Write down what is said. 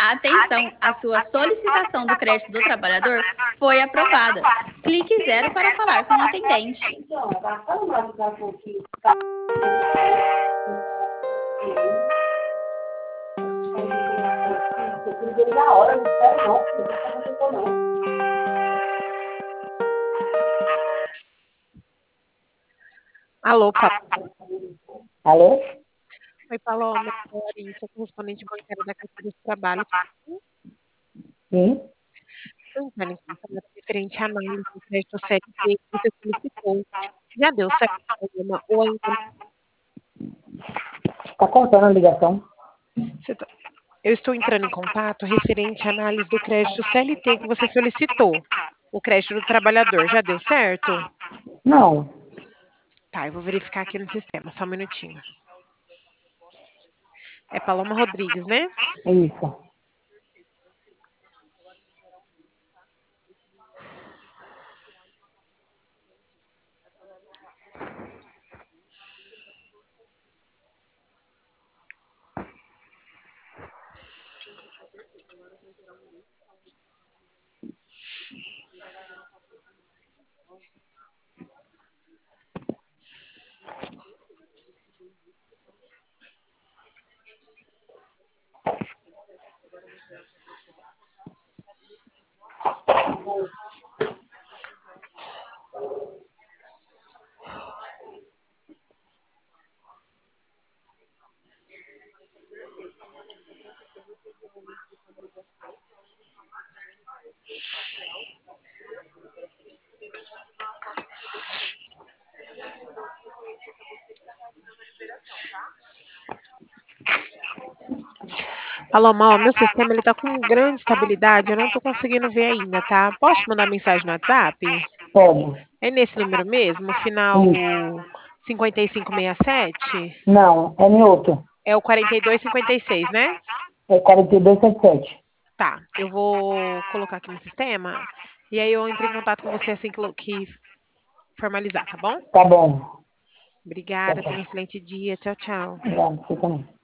Atenção, a sua solicitação do crédito do trabalhador foi aprovada. Clique 0 para falar com o atendente. Alô, Alô? Oi, Paloma, é a Larissa, correspondente bancária da Carteira de Trabalho. Sim? Estou entrando em contato referente à análise do crédito CLT que você solicitou. Já deu certo, Paloma? Ou ainda Tá cortando a ligação? você tá- Eu estou entrando em contato referente à análise do crédito CLT que você solicitou. O crédito do trabalhador, já deu certo? Não. Tá, eu vou verificar aqui no sistema, só um minutinho. É Paloma Rodrigues, né? É isso. Paloma, ó, meu sistema ele tá com grande estabilidade, eu não tô conseguindo ver ainda, tá? Posso te mandar mensagem no WhatsApp? Pode. É nesse número mesmo, Isso. final 5567? Não, é em outro. É o 4256, né? É 4277. Tá, eu vou colocar aqui no sistema e aí eu entro em contato com você assim que formalizar, tá bom? Tá bom. Tchau, Obrigada, tenha um tchau. excelente dia. Tchau, tchau. Obrigado, você também.